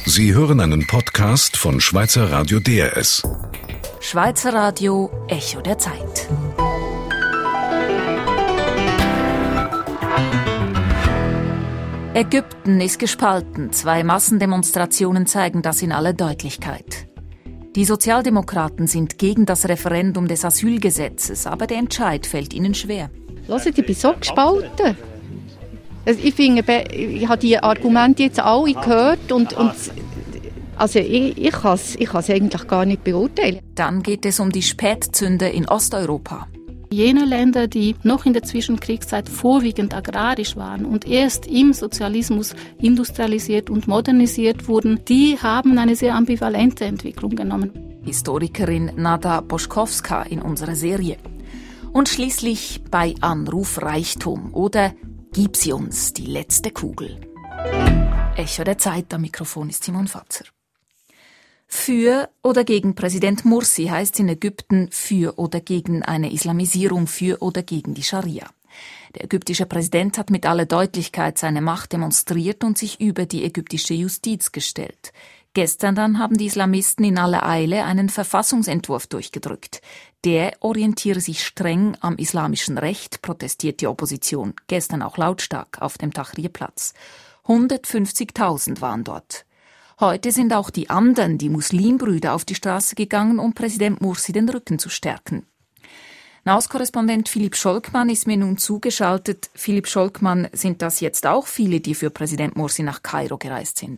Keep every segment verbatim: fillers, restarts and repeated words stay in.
Sie hören einen Podcast von Schweizer Radio D R S. Schweizer Radio Echo der Zeit. Ägypten ist gespalten. Zwei Massendemonstrationen zeigen das in aller Deutlichkeit. Die Sozialdemokraten sind gegen das Referendum des Asylgesetzes, aber der Entscheid fällt ihnen schwer. Hören, ich bin so gespalten. Ich finde, ich habe die Argumente jetzt alle gehört und, und also ich, ich kann es ich eigentlich gar nicht beurteilen. Dann geht es um die Spätzünder in Osteuropa. Jene Länder, die noch in der Zwischenkriegszeit vorwiegend agrarisch waren und erst im Sozialismus industrialisiert und modernisiert wurden, die haben eine sehr ambivalente Entwicklung genommen. Historikerin Nada Boschkowska in unserer Serie. Und schließlich bei Anruf Reichtum oder Gib sie uns, die letzte Kugel. Echo der Zeit, am Mikrofon ist Simon Fatzer. Für oder gegen Präsident Mursi heißt in Ägypten für oder gegen eine Islamisierung, für oder gegen die Scharia. Der ägyptische Präsident hat mit aller Deutlichkeit seine Macht demonstriert und sich über die ägyptische Justiz gestellt. Gestern dann haben die Islamisten in aller Eile einen Verfassungsentwurf durchgedrückt. Der orientiere sich streng am islamischen Recht, protestiert die Opposition, gestern auch lautstark auf dem Tahrir-Platz. hundertfünfzigtausend waren dort. Heute sind auch die anderen, die Muslimbrüder, auf die Straße gegangen, um Präsident Mursi den Rücken zu stärken. Nahostkorrespondent Philipp Scholkmann ist mir nun zugeschaltet. Philipp Scholkmann, sind das jetzt auch viele, die für Präsident Mursi nach Kairo gereist sind?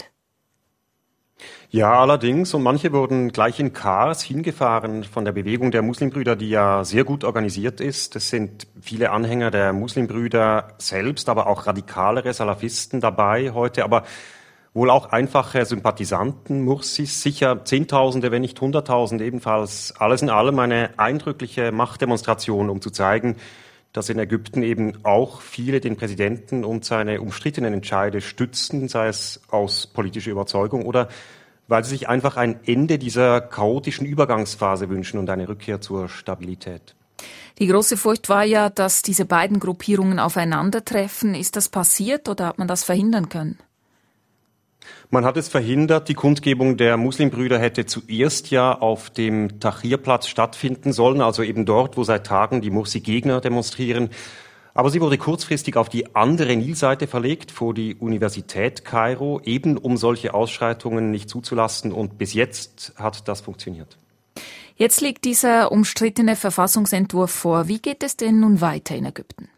Ja, allerdings. Und manche wurden gleich in Cars hingefahren von der Bewegung der Muslimbrüder, die ja sehr gut organisiert ist. Es sind viele Anhänger der Muslimbrüder selbst, aber auch radikalere Salafisten dabei heute. Aber wohl auch einfache Sympathisanten Mursis, sicher Zehntausende, wenn nicht Hunderttausende ebenfalls. Alles in allem eine eindrückliche Machtdemonstration, um zu zeigen, dass in Ägypten eben auch viele den Präsidenten und seine umstrittenen Entscheide stützen, sei es aus politischer Überzeugung oder weil sie sich einfach ein Ende dieser chaotischen Übergangsphase wünschen und eine Rückkehr zur Stabilität. Die große Furcht war ja, dass diese beiden Gruppierungen aufeinandertreffen. Ist das passiert oder hat man das verhindern können? Man hat es verhindert. Die Kundgebung der Muslimbrüder hätte zuerst ja auf dem Tahrir-Platz stattfinden sollen, also eben dort, wo seit Tagen die Mursi-Gegner demonstrieren. Aber sie wurde kurzfristig auf die andere Nilseite verlegt, vor die Universität Kairo, eben um solche Ausschreitungen nicht zuzulassen. Und bis jetzt hat das funktioniert. Jetzt liegt dieser umstrittene Verfassungsentwurf vor. Wie geht es denn nun weiter in Ägypten?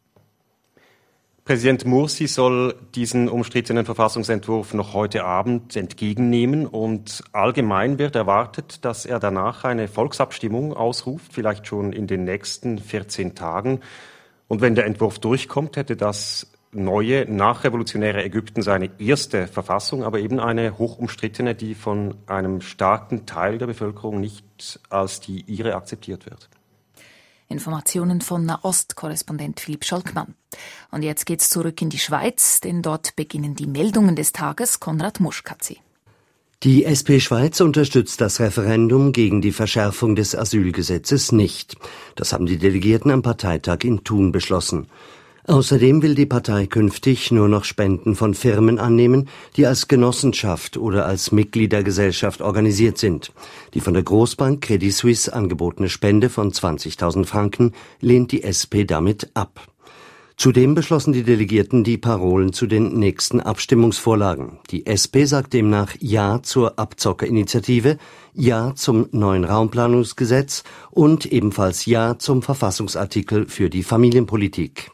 Präsident Mursi soll diesen umstrittenen Verfassungsentwurf noch heute Abend entgegennehmen und allgemein wird erwartet, dass er danach eine Volksabstimmung ausruft, vielleicht schon in den nächsten vierzehn Tagen. Und wenn der Entwurf durchkommt, hätte das neue, nachrevolutionäre Ägypten seine erste Verfassung, aber eben eine hochumstrittene, die von einem starken Teil der Bevölkerung nicht als die ihre akzeptiert wird. Informationen von Nahost-Korrespondent Philipp Scholkmann. Und jetzt geht's zurück in die Schweiz, denn dort beginnen die Meldungen des Tages. Konrad Muschk hat sie. Die S P Schweiz unterstützt das Referendum gegen die Verschärfung des Asylgesetzes nicht. Das haben die Delegierten am Parteitag in Thun beschlossen. Außerdem will die Partei künftig nur noch Spenden von Firmen annehmen, die als Genossenschaft oder als Mitgliedergesellschaft organisiert sind. Die von der Großbank Credit Suisse angebotene Spende von zwanzigtausend Franken lehnt die S P damit ab. Zudem beschlossen die Delegierten die Parolen zu den nächsten Abstimmungsvorlagen. Die S P sagt demnach Ja zur Abzockerinitiative, Ja zum neuen Raumplanungsgesetz und ebenfalls Ja zum Verfassungsartikel für die Familienpolitik.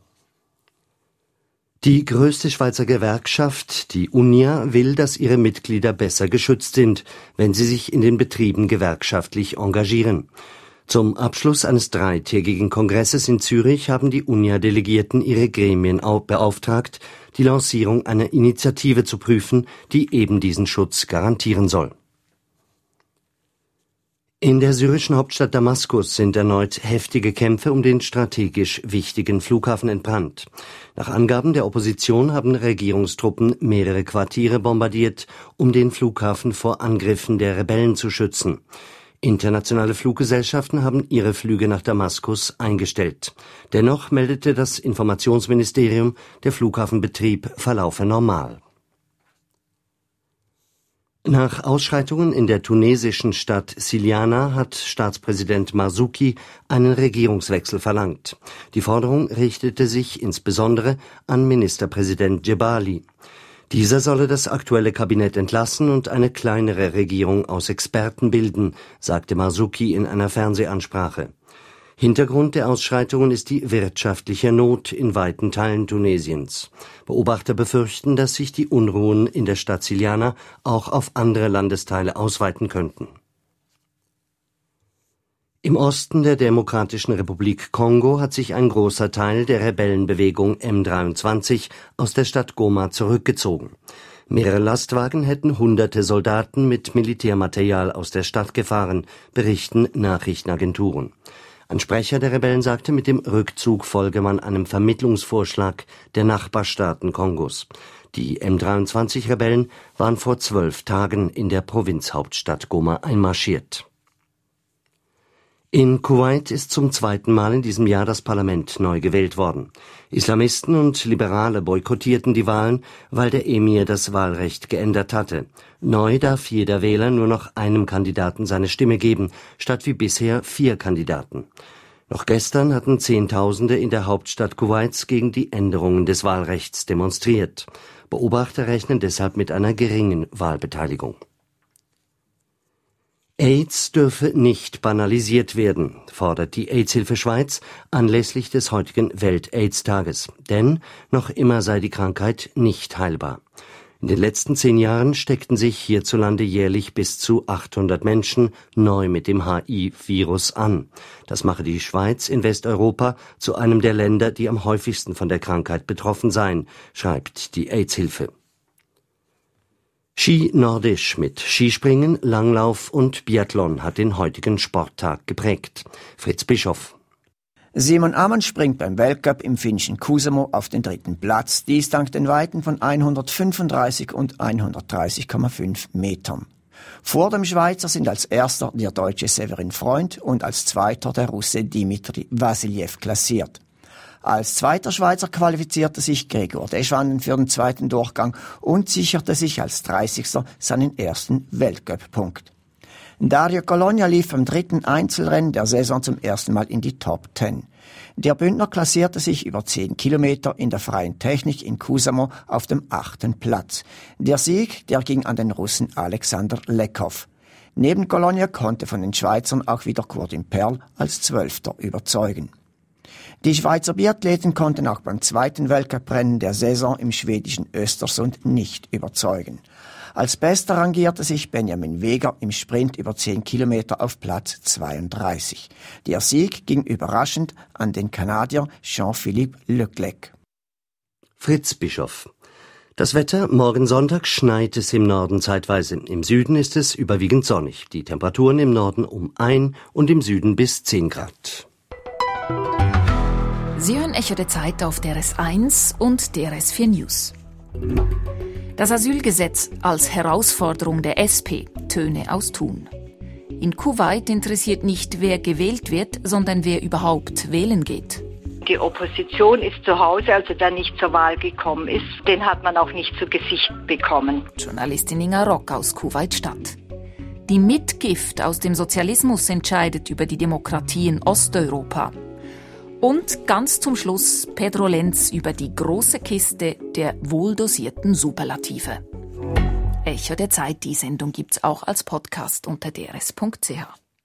Die größte Schweizer Gewerkschaft, die Unia, will, dass ihre Mitglieder besser geschützt sind, wenn sie sich in den Betrieben gewerkschaftlich engagieren. Zum Abschluss eines dreitägigen Kongresses in Zürich haben die Unia-Delegierten ihre Gremien beauftragt, die Lancierung einer Initiative zu prüfen, die eben diesen Schutz garantieren soll. In der syrischen Hauptstadt Damaskus sind erneut heftige Kämpfe um den strategisch wichtigen Flughafen entbrannt. Nach Angaben der Opposition haben Regierungstruppen mehrere Quartiere bombardiert, um den Flughafen vor Angriffen der Rebellen zu schützen. Internationale Fluggesellschaften haben ihre Flüge nach Damaskus eingestellt. Dennoch meldete das Informationsministerium, der Flughafenbetrieb verlaufe normal. Nach Ausschreitungen in der tunesischen Stadt Siliana hat Staatspräsident Marzouki einen Regierungswechsel verlangt. Die Forderung richtete sich insbesondere an Ministerpräsident Djebali. Dieser solle das aktuelle Kabinett entlassen und eine kleinere Regierung aus Experten bilden, sagte Marzouki in einer Fernsehansprache. Hintergrund der Ausschreitungen ist die wirtschaftliche Not in weiten Teilen Tunesiens. Beobachter befürchten, dass sich die Unruhen in der Stadt Siliana auch auf andere Landesteile ausweiten könnten. Im Osten der Demokratischen Republik Kongo hat sich ein großer Teil der Rebellenbewegung M dreiundzwanzig aus der Stadt Goma zurückgezogen. Mehrere Lastwagen hätten hunderte Soldaten mit Militärmaterial aus der Stadt gefahren, berichten Nachrichtenagenturen. Ein Sprecher der Rebellen sagte, mit dem Rückzug folge man einem Vermittlungsvorschlag der Nachbarstaaten Kongos. Die M dreiundzwanzig-Rebellen waren vor zwölf Tagen in der Provinzhauptstadt Goma einmarschiert. In Kuwait ist zum zweiten Mal in diesem Jahr das Parlament neu gewählt worden. Islamisten und Liberale boykottierten die Wahlen, weil der Emir das Wahlrecht geändert hatte. Neu darf jeder Wähler nur noch einem Kandidaten seine Stimme geben, statt wie bisher vier Kandidaten. Noch gestern hatten Zehntausende in der Hauptstadt Kuwaits gegen die Änderungen des Wahlrechts demonstriert. Beobachter rechnen deshalb mit einer geringen Wahlbeteiligung. AIDS dürfe nicht banalisiert werden, fordert die AIDS-Hilfe Schweiz anlässlich des heutigen Welt-AIDS-Tages. Denn noch immer sei die Krankheit nicht heilbar. In den letzten zehn Jahren steckten sich hierzulande jährlich bis zu achthundert Menschen neu mit dem H I-Virus an. Das mache die Schweiz in Westeuropa zu einem der Länder, die am häufigsten von der Krankheit betroffen seien, schreibt die AIDS-Hilfe. Ski Nordisch mit Skispringen, Langlauf und Biathlon hat den heutigen Sporttag geprägt. Fritz Bischoff. Simon Ammann springt beim Weltcup im finnischen Kuusamo auf den dritten Platz, dies dank den Weiten von hundertfünfunddreißig und hundertdreißig Komma fünf Metern. Vor dem Schweizer sind als erster der Deutsche Severin Freund und als zweiter der Russe Dimitri Vassiljev klassiert. Als zweiter Schweizer qualifizierte sich Gregor Deschwanden für den zweiten Durchgang und sicherte sich als dreißigster seinen ersten Weltcup-Punkt. Dario Colonia lief beim dritten Einzelrennen der Saison zum ersten Mal in die Top Ten. Der Bündner klassierte sich über zehn Kilometer in der freien Technik in Kuusamo auf dem achten Platz. Der Sieg, der ging an den Russen Alexander Lekov. Neben Colonia konnte von den Schweizern auch wieder Kurdin Perl als Zwölfter überzeugen. Die Schweizer Biathleten konnten auch beim zweiten Weltcuprennen der Saison im schwedischen Östersund nicht überzeugen. Als Bester rangierte sich Benjamin Weger im Sprint über zehn Kilometer auf Platz zweiunddreißig. Der Sieg ging überraschend an den Kanadier Jean-Philippe Leclerc. Fritz Bischoff. Das Wetter: Morgen Sonntag schneit es im Norden zeitweise. Im Süden ist es überwiegend sonnig. Die Temperaturen im Norden um ein und im Süden bis zehn Grad. Sie hören Echo der Zeit auf D R S eins und D R S vier News. Das Asylgesetz als Herausforderung der S P, Töne aus Thun. In Kuwait interessiert nicht, wer gewählt wird, sondern wer überhaupt wählen geht. Die Opposition ist zu Hause, also der nicht zur Wahl gekommen ist. Den hat man auch nicht zu Gesicht bekommen. Journalistin Inga Rock aus Kuwait-Stadt. Die Mitgift aus dem Sozialismus entscheidet über die Demokratie in Osteuropa. Und ganz zum Schluss Pedro Lenz über die große Kiste der wohldosierten Superlative. Echo der Zeit, die Sendung gibt's auch als Podcast unter d r s punkt c h.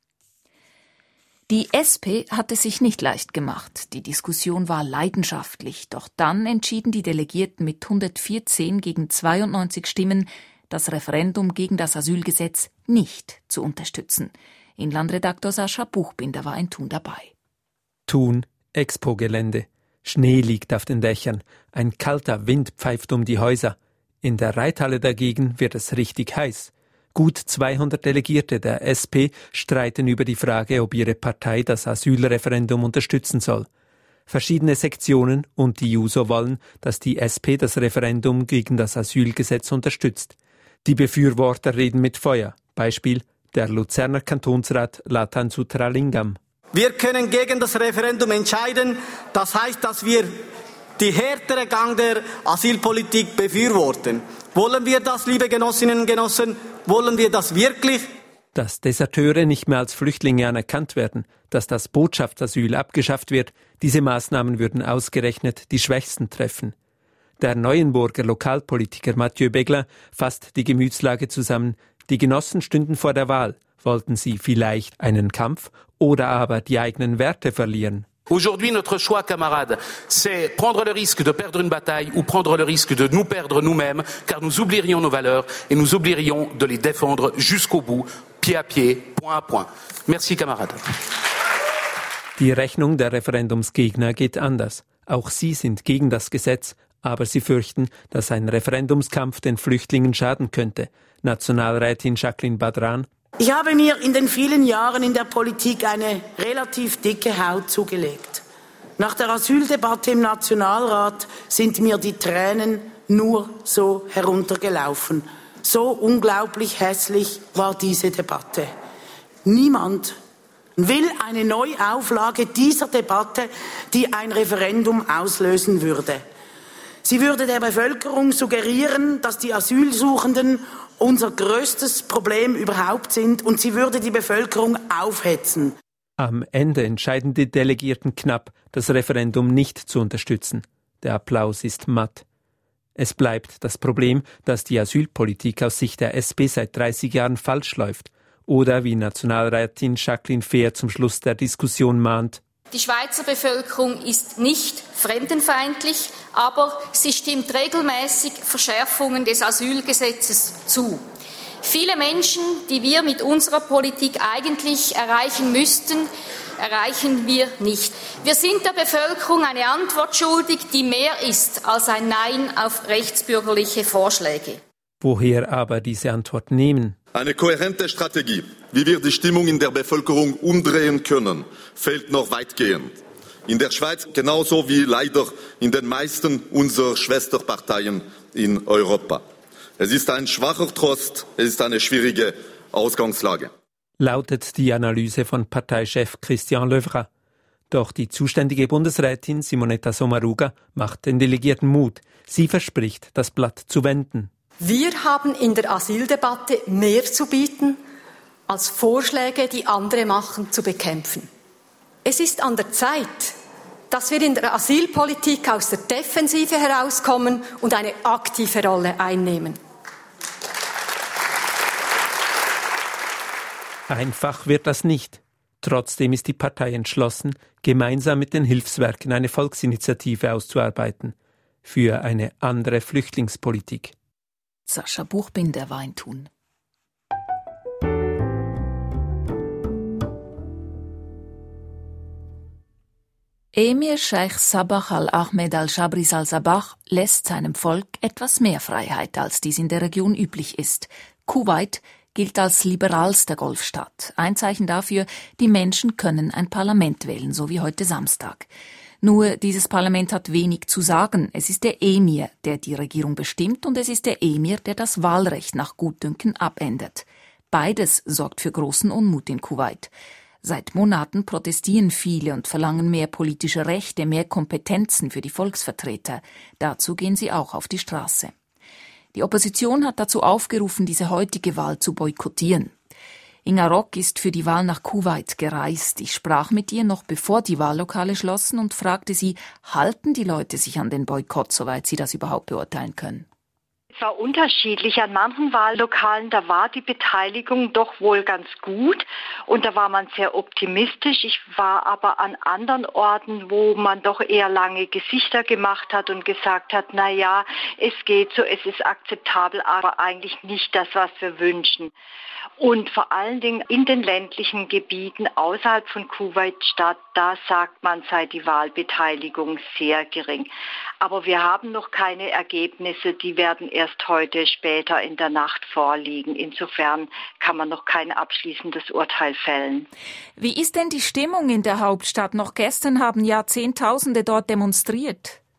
Die S P hatte sich nicht leicht gemacht. Die Diskussion war leidenschaftlich. Doch dann entschieden die Delegierten mit hundertvierzehn gegen zweiundneunzig Stimmen, das Referendum gegen das Asylgesetz nicht zu unterstützen. Inlandredaktor Sascha Buchbinder war in Thun dabei. Thun, Expo-Gelände. Schnee liegt auf den Dächern. Ein kalter Wind pfeift um die Häuser. In der Reithalle dagegen wird es richtig heiß. Gut zweihundert Delegierte der S P streiten über die Frage, ob ihre Partei das Asylreferendum unterstützen soll. Verschiedene Sektionen und die Juso wollen, dass die S P das Referendum gegen das Asylgesetz unterstützt. Die Befürworter reden mit Feuer. Beispiel der Luzerner Kantonsrat Latan Sutralingam. Wir können gegen das Referendum entscheiden. Das heißt, dass wir die härtere Gang der Asylpolitik befürworten. Wollen wir das, liebe Genossinnen und Genossen? Wollen wir das wirklich? Dass Deserteure nicht mehr als Flüchtlinge anerkannt werden, dass das Botschaftsasyl abgeschafft wird, diese Maßnahmen würden ausgerechnet die Schwächsten treffen. Der Neuenburger Lokalpolitiker Mathieu Begler fasst die Gemütslage zusammen. Die Genossen stünden vor der Wahl. Wollten sie vielleicht einen Kampf oder aber die eigenen Werte verlieren? Aujourd'hui, notre choix, camarades, c'est prendre le risque de perdre une bataille ou prendre le risque de nous perdre nous-mêmes, car nous oublierions nos valeurs et nous oublierions de les défendre jusqu'au bout, pied à pied, point à point. Merci, camarades. Die Rechnung der Referendumsgegner geht anders. Auch sie sind gegen das Gesetz, aber sie fürchten, dass ein Referendumskampf den Flüchtlingen schaden könnte. Nationalrätin Jacqueline Badran: Ich habe mir in den vielen Jahren in der Politik eine relativ dicke Haut zugelegt. Nach der Asyldebatte im Nationalrat sind mir die Tränen nur so heruntergelaufen. So unglaublich hässlich war diese Debatte. Niemand will eine Neuauflage dieser Debatte, die ein Referendum auslösen würde. Sie würde der Bevölkerung suggerieren, dass die Asylsuchenden unser größtes Problem überhaupt sind, und sie würde die Bevölkerung aufhetzen. Am Ende entscheiden die Delegierten knapp, das Referendum nicht zu unterstützen. Der Applaus ist matt. Es bleibt das Problem, dass die Asylpolitik aus Sicht der S P seit dreißig Jahren falsch läuft. Oder wie Nationalrätin Jacqueline Fehr zum Schluss der Diskussion mahnt: Die Schweizer Bevölkerung ist nicht fremdenfeindlich, aber sie stimmt regelmäßig Verschärfungen des Asylgesetzes zu. Viele Menschen, die wir mit unserer Politik eigentlich erreichen müssten, erreichen wir nicht. Wir sind der Bevölkerung eine Antwort schuldig, die mehr ist als ein Nein auf rechtsbürgerliche Vorschläge. Woher aber diese Antwort nehmen? Eine kohärente Strategie, wie wir die Stimmung in der Bevölkerung umdrehen können, fehlt noch weitgehend. In der Schweiz genauso wie leider in den meisten unserer Schwesterparteien in Europa. Es ist ein schwacher Trost, es ist eine schwierige Ausgangslage. Lautet die Analyse von Parteichef Christian Löwra. Doch die zuständige Bundesrätin Simonetta Sommaruga macht den Delegierten Mut. Sie verspricht, das Blatt zu wenden. Wir haben in der Asyldebatte mehr zu bieten, als Vorschläge, die andere machen, zu bekämpfen. Es ist an der Zeit, dass wir in der Asylpolitik aus der Defensive herauskommen und eine aktive Rolle einnehmen. Einfach wird das nicht. Trotzdem ist die Partei entschlossen, gemeinsam mit den Hilfswerken eine Volksinitiative auszuarbeiten. Für eine andere Flüchtlingspolitik. Sascha Buchbinder war in Thun. Emir Scheich Sabah al-Ahmed al-Shabris al-Sabah lässt seinem Volk etwas mehr Freiheit, als dies in der Region üblich ist. Kuwait gilt als liberalster Golfstaat. Ein Zeichen dafür, die Menschen können ein Parlament wählen, so wie heute Samstag. Nur dieses Parlament hat wenig zu sagen. Es ist der Emir, der die Regierung bestimmt, und es ist der Emir, der das Wahlrecht nach Gutdünken abändert. Beides sorgt für großen Unmut in Kuwait. Seit Monaten protestieren viele und verlangen mehr politische Rechte, mehr Kompetenzen für die Volksvertreter. Dazu gehen sie auch auf die Straße. Die Opposition hat dazu aufgerufen, diese heutige Wahl zu boykottieren. Inga Rock ist für die Wahl nach Kuwait gereist. Ich sprach mit ihr noch bevor die Wahllokale schlossen und fragte sie, halten die Leute sich an den Boykott, soweit sie das überhaupt beurteilen können? Es war unterschiedlich. An manchen Wahllokalen, da war die Beteiligung doch wohl ganz gut und da war man sehr optimistisch. Ich war aber an anderen Orten, wo man doch eher lange Gesichter gemacht hat und gesagt hat, na ja, es geht so, es ist akzeptabel, aber eigentlich nicht das, was wir wünschen. Und vor allen Dingen in den ländlichen Gebieten außerhalb von Kuwait-Stadt, da sagt man, sei die Wahlbeteiligung sehr gering. Aber wir haben noch keine Ergebnisse, die werden erst heute später in der Nacht vorliegen. Insofern kann man noch kein abschließendes Urteil fällen. Wie ist denn die Stimmung in der Hauptstadt? Noch gestern haben ja Zehntausende dort demonstriert.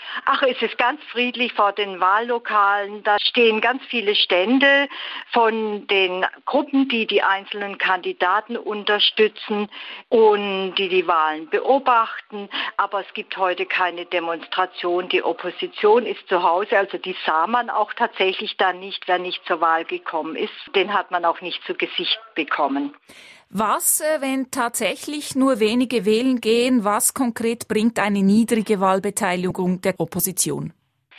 Ach, es ist ganz friedlich vor den Wahllokalen. Da stehen ganz viele Stände von den Gruppen, die die einzelnen Kandidaten unterstützen und die die Wahlen beobachten. Aber es gibt heute keine Demonstration. Die Opposition ist zu Hause. Also die sah man auch tatsächlich dann nicht, wer nicht zur Wahl gekommen ist. Den hat man auch nicht zu Gesicht bekommen. Was, wenn tatsächlich nur wenige wählen gehen, was konkret bringt eine niedrige Wahlbeteiligung der Opposition?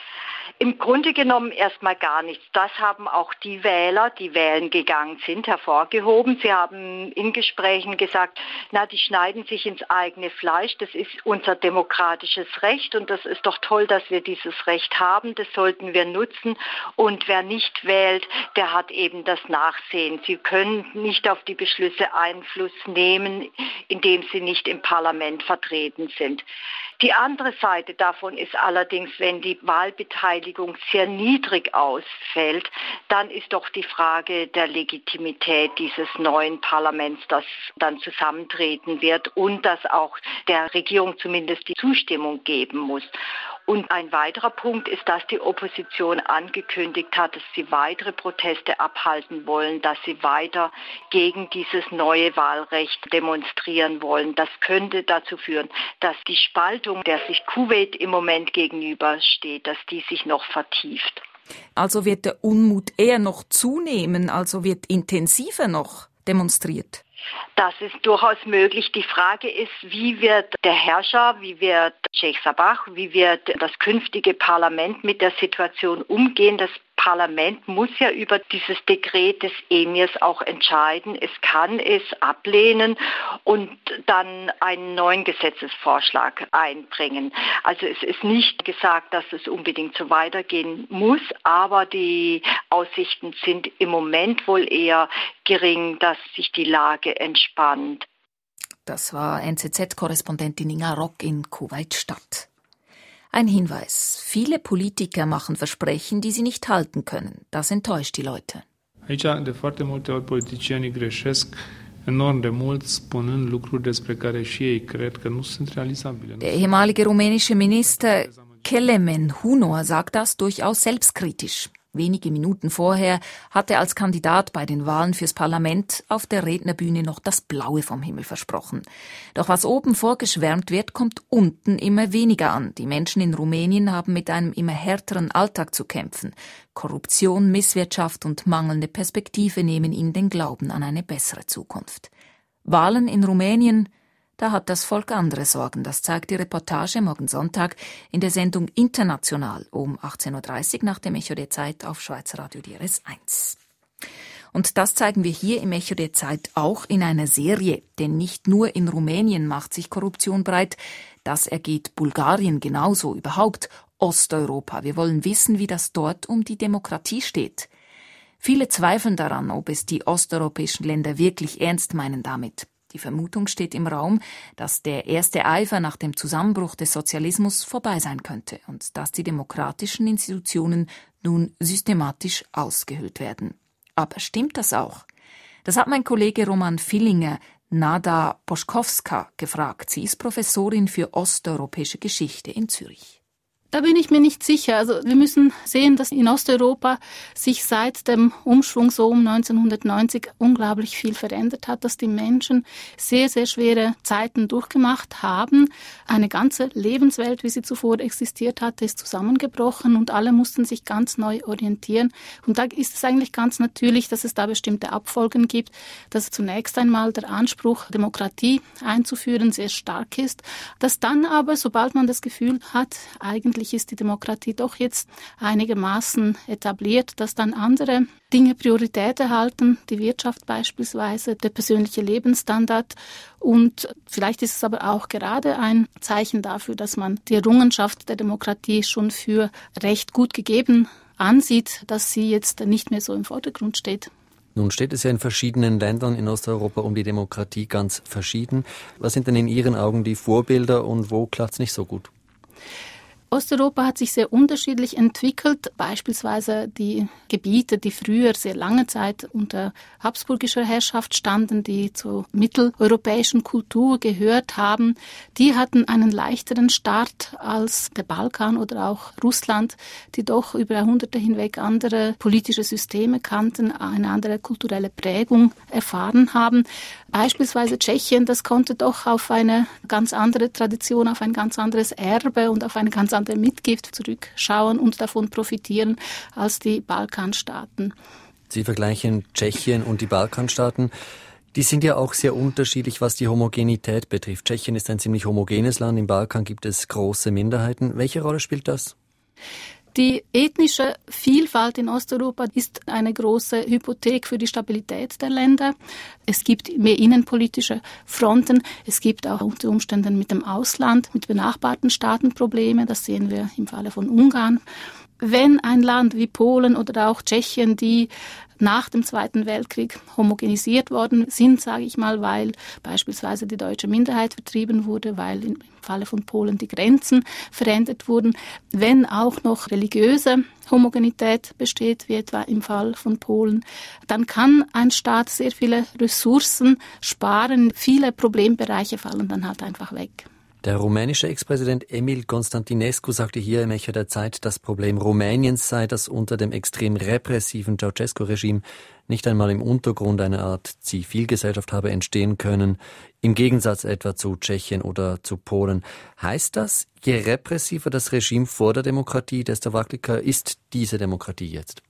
Im Grunde genommen erstmal gar nichts. Das haben auch die Wähler, die wählen gegangen sind, hervorgehoben. Sie haben in Gesprächen gesagt, na, die schneiden sich ins eigene Fleisch. Das ist unser demokratisches Recht und das ist doch toll, dass wir dieses Recht haben. Das sollten wir nutzen. Und wer nicht wählt, der hat eben das Nachsehen. Sie können nicht auf die Beschlüsse Einfluss nehmen, indem sie nicht im Parlament vertreten sind. Die andere Seite davon ist allerdings, wenn die Wahlbeteiligung sehr niedrig ausfällt, dann ist doch die Frage der Legitimität dieses neuen Parlaments, das dann zusammentreten wird und das auch der Regierung zumindest die Zustimmung geben muss. Und ein weiterer Punkt ist, dass die Opposition angekündigt hat, dass sie weitere Proteste abhalten wollen, dass sie weiter gegen dieses neue Wahlrecht demonstrieren wollen. Das könnte dazu führen, dass die Spaltung, der sich Kuwait im Moment gegenübersteht, dass die sich noch vertieft. Also wird der Unmut eher noch zunehmen, also wird intensiver noch demonstriert? Das ist durchaus möglich. Die Frage ist, wie wird der Herrscher, wie wird Sheikh Sabah, wie wird das künftige Parlament mit der Situation umgehen? Das Parlament muss ja über dieses Dekret des Emirs auch entscheiden. Es kann es ablehnen und dann einen neuen Gesetzesvorschlag einbringen. Also es ist nicht gesagt, dass es unbedingt so weitergehen muss, aber die Aussichten sind im Moment wohl eher gering, dass sich die Lage entspannt. Das war N Z Z-Korrespondentin Inga Rock in Kuwait-Stadt. Ein Hinweis. Viele Politiker machen Versprechen, die sie nicht halten können. Das enttäuscht die Leute. Aici, de foarte multe ori, politicienii greșesc enorm de mult, spunând lucruri despre care și ei cred că nu sunt realizabile. Der ehemalige rumänische Minister Kelemen Hunor sagt das durchaus selbstkritisch. Wenige Minuten vorher hat er als Kandidat bei den Wahlen fürs Parlament auf der Rednerbühne noch das Blaue vom Himmel versprochen. Doch was oben vorgeschwärmt wird, kommt unten immer weniger an. Die Menschen in Rumänien haben mit einem immer härteren Alltag zu kämpfen. Korruption, Misswirtschaft und mangelnde Perspektive nehmen ihnen den Glauben an eine bessere Zukunft. Wahlen in Rumänien, da hat das Volk andere Sorgen. Das zeigt die Reportage morgen Sonntag in der Sendung International um achtzehn Uhr dreißig nach dem Echo der Zeit auf Schweizer Radio D R S eins. Und das zeigen wir hier im Echo der Zeit auch in einer Serie. Denn nicht nur in Rumänien macht sich Korruption breit, das ergeht Bulgarien genauso, überhaupt Osteuropa. Wir wollen wissen, wie das dort um die Demokratie steht. Viele zweifeln daran, ob es die osteuropäischen Länder wirklich ernst meinen damit. Die Vermutung steht im Raum, dass der erste Eifer nach dem Zusammenbruch des Sozialismus vorbei sein könnte und dass die demokratischen Institutionen nun systematisch ausgehöhlt werden. Aber stimmt das auch? Das hat mein Kollege Roman Villinger Nada Poschkowska gefragt. Sie ist Professorin für osteuropäische Geschichte in Zürich. Da bin ich mir nicht sicher. Also wir müssen sehen, dass in Osteuropa sich seit dem Umschwung so um neunzehnhundertneunzig unglaublich viel verändert hat, dass die Menschen sehr, sehr schwere Zeiten durchgemacht haben. Eine ganze Lebenswelt, wie sie zuvor existiert hatte, ist zusammengebrochen und alle mussten sich ganz neu orientieren. Und da ist es eigentlich ganz natürlich, dass es da bestimmte Abfolgen gibt, dass zunächst einmal der Anspruch, Demokratie einzuführen, sehr stark ist, dass dann aber, sobald man das Gefühl hat, eigentlich ist die Demokratie doch jetzt einigermaßen etabliert, dass dann andere Dinge Priorität erhalten, die Wirtschaft beispielsweise, der persönliche Lebensstandard. Und vielleicht ist es aber auch gerade ein Zeichen dafür, dass man die Errungenschaft der Demokratie schon für recht gut gegeben ansieht, dass sie jetzt nicht mehr so im Vordergrund steht. Nun steht es ja in verschiedenen Ländern in Osteuropa um die Demokratie ganz verschieden. Was sind denn in Ihren Augen die Vorbilder und wo klappt es nicht so gut? Osteuropa hat sich sehr unterschiedlich entwickelt. Beispielsweise die Gebiete, die früher sehr lange Zeit unter habsburgischer Herrschaft standen, die zur mitteleuropäischen Kultur gehört haben, die hatten einen leichteren Start als der Balkan oder auch Russland, die doch über Jahrhunderte hinweg andere politische Systeme kannten, eine andere kulturelle Prägung erfahren haben. Beispielsweise Tschechien, das konnte doch auf eine ganz andere Tradition, auf ein ganz anderes Erbe und auf eine ganz andere Mitgift zurückschauen und davon profitieren als die Balkanstaaten. Sie vergleichen Tschechien und die Balkanstaaten. Die sind ja auch sehr unterschiedlich, was die Homogenität betrifft. Tschechien ist ein ziemlich homogenes Land, im Balkan gibt es große Minderheiten. Welche Rolle spielt das? Die ethnische Vielfalt in Osteuropa ist eine große Hypothek für die Stabilität der Länder. Es gibt mehr innenpolitische Fronten. Es gibt auch unter Umständen mit dem Ausland, mit benachbarten Staaten Probleme. Das sehen wir im Falle von Ungarn. Wenn ein Land wie Polen oder auch Tschechien, die nach dem Zweiten Weltkrieg homogenisiert worden sind, sage ich mal, weil beispielsweise die deutsche Minderheit vertrieben wurde, weil im Falle von Polen die Grenzen verändert wurden, wenn auch noch religiöse Homogenität besteht, wie etwa im Fall von Polen, dann kann ein Staat sehr viele Ressourcen sparen, viele Problembereiche fallen dann halt einfach weg. Der rumänische Ex-Präsident Emil Constantinescu sagte hier im Echo der Zeit, das Problem Rumäniens sei, dass unter dem extrem repressiven Ceausescu-Regime nicht einmal im Untergrund eine Art Zivilgesellschaft habe entstehen können, im Gegensatz etwa zu Tschechien oder zu Polen. Heißt das, je repressiver das Regime vor der Demokratie, desto wackeliger ist diese Demokratie jetzt?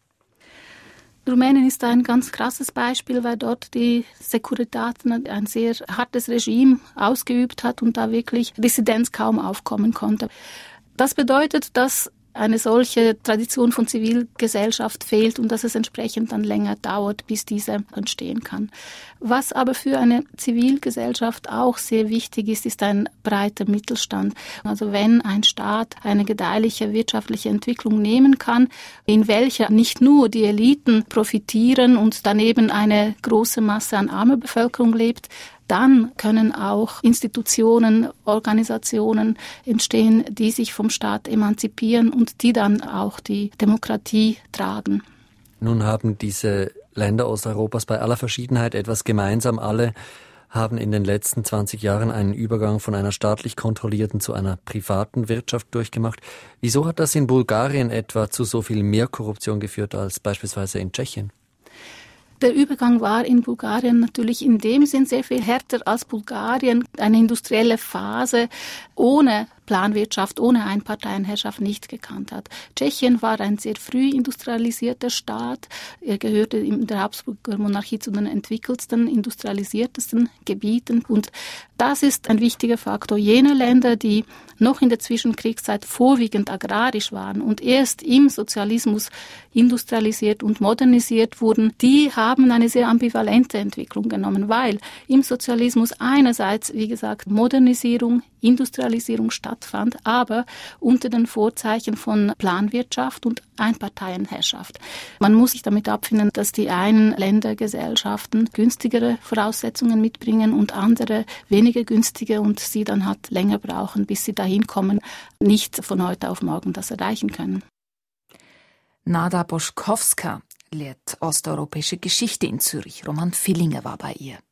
Rumänien ist ein ganz krasses Beispiel, weil dort die Securitate ein sehr hartes Regime ausgeübt hat und da wirklich Dissidenz kaum aufkommen konnte. Das bedeutet, dass eine solche Tradition von Zivilgesellschaft fehlt und dass es entsprechend dann länger dauert, bis diese entstehen kann. Was aber für eine Zivilgesellschaft auch sehr wichtig ist, ist ein breiter Mittelstand. Also wenn ein Staat eine gedeihliche wirtschaftliche Entwicklung nehmen kann, in welcher nicht nur die Eliten profitieren und daneben eine große Masse an armer Bevölkerung lebt, dann können auch Institutionen, Organisationen entstehen, die sich vom Staat emanzipieren und die dann auch die Demokratie tragen. Nun haben diese Länder Osteuropas bei aller Verschiedenheit etwas gemeinsam. Alle haben in den letzten zwanzig Jahren einen Übergang von einer staatlich kontrollierten zu einer privaten Wirtschaft durchgemacht. Wieso hat das in Bulgarien etwa zu so viel mehr Korruption geführt als beispielsweise in Tschechien? Der Übergang war in Bulgarien natürlich in dem Sinn sehr viel härter als Bulgarien eine industrielle Phase ohne Planwirtschaft, ohne Einparteienherrschaft nicht gekannt hat. Tschechien war ein sehr früh industrialisierter Staat. Er gehörte in der Habsburger Monarchie zu den entwickelsten, industrialisiertesten Gebieten. Und das ist ein wichtiger Faktor. Jene Länder, die noch in der Zwischenkriegszeit vorwiegend agrarisch waren und erst im Sozialismus industrialisiert und modernisiert wurden, die haben eine sehr ambivalente Entwicklung genommen, weil im Sozialismus einerseits, wie gesagt, Modernisierung, Industrialisierung stattfand, aber unter den Vorzeichen von Planwirtschaft und Einparteienherrschaft. Man muss sich damit abfinden, dass die einen Ländergesellschaften günstigere Voraussetzungen mitbringen und andere weniger günstige und sie dann halt länger brauchen, bis sie dahin kommen, nicht von heute auf morgen das erreichen können. Nada Boschkowska lehrt osteuropäische Geschichte in Zürich. Roman Villinger war bei ihr.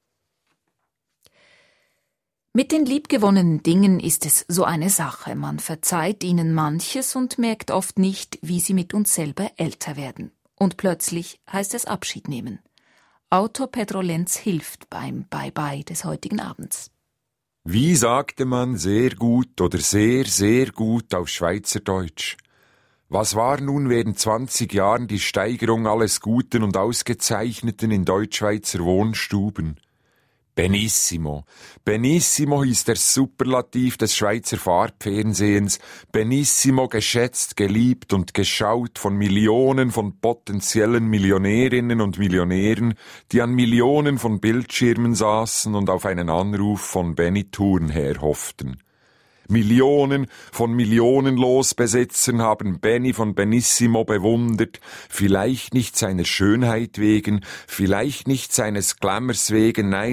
Mit den liebgewonnenen Dingen ist es so eine Sache. Man verzeiht ihnen manches und merkt oft nicht, wie sie mit uns selber älter werden. Und plötzlich heißt es Abschied nehmen. Autor Pedro Lenz hilft beim Bye-Bye des heutigen Abends. Wie sagte man sehr gut oder sehr, sehr gut auf Schweizerdeutsch? Was war nun während zwanzig Jahren die Steigerung alles Guten und Ausgezeichneten in Deutschschweizer Wohnstuben? Benissimo. Benissimo hieß der Superlativ des Schweizer Farbfernsehens. Benissimo geschätzt, geliebt und geschaut von Millionen von potenziellen Millionärinnen und Millionären, die an Millionen von Bildschirmen saßen und auf einen Anruf von Benny Thurnherr hofften. Millionen von Millionenlosbesitzern haben Benny von Benissimo bewundert, vielleicht nicht seiner Schönheit wegen, vielleicht nicht seines Glamours wegen, nein,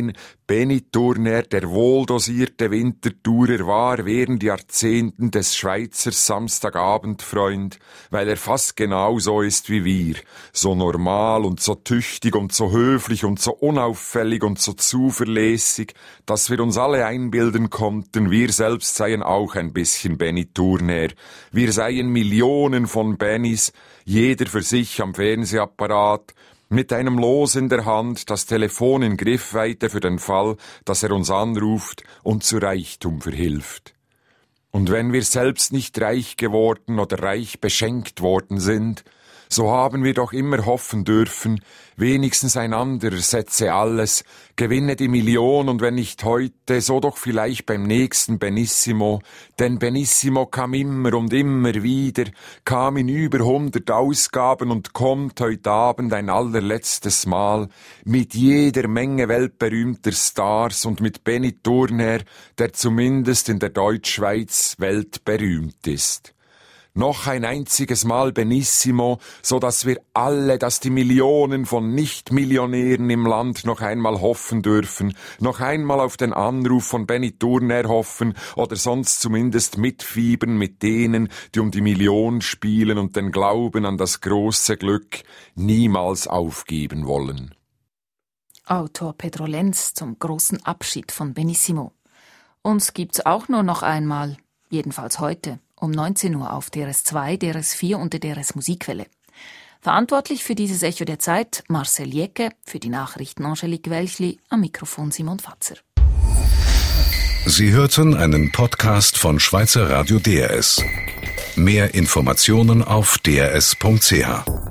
Benny Turner, der wohldosierte Wintertourer, war während Jahrzehnten des Schweizers Samstagabendfreund, weil er fast genauso ist wie wir, so normal und so tüchtig und so höflich und so unauffällig und so zuverlässig, dass wir uns alle einbilden konnten, wir selbst seien auch ein bisschen Benny Turner, wir seien Millionen von Bennys, jeder für sich am Fernsehapparat, mit einem Los in der Hand, das Telefon in Griffweite für den Fall, dass er uns anruft und zu Reichtum verhilft. Und wenn wir selbst nicht reich geworden oder reich beschenkt worden sind, so haben wir doch immer hoffen dürfen, wenigstens ein anderer setze alles, gewinne die Million und wenn nicht heute, so doch vielleicht beim nächsten Benissimo, denn Benissimo kam immer und immer wieder, kam in über hundert Ausgaben und kommt heute Abend ein allerletztes Mal mit jeder Menge weltberühmter Stars und mit Benny Turner, der zumindest in der Deutschschweiz weltberühmt ist. Noch ein einziges Mal Benissimo, so dass wir alle, dass die Millionen von Nichtmillionären im Land noch einmal hoffen dürfen, noch einmal auf den Anruf von Benny Turner hoffen oder sonst zumindest mitfiebern mit denen, die um die Million spielen und den Glauben an das große Glück niemals aufgeben wollen. Autor Pedro Lenz zum großen Abschied von Benissimo. Uns gibt's auch nur noch einmal, jedenfalls heute. Um neunzehn Uhr auf D R S zwei, D R S vier und der D R S Musikwelle. Verantwortlich für dieses Echo der Zeit Marcel Jecke, für die Nachrichten Angelique Welchli, am Mikrofon Simon Fatzer. Sie hörten einen Podcast von Schweizer Radio D R S. Mehr Informationen auf d r s punkt c h.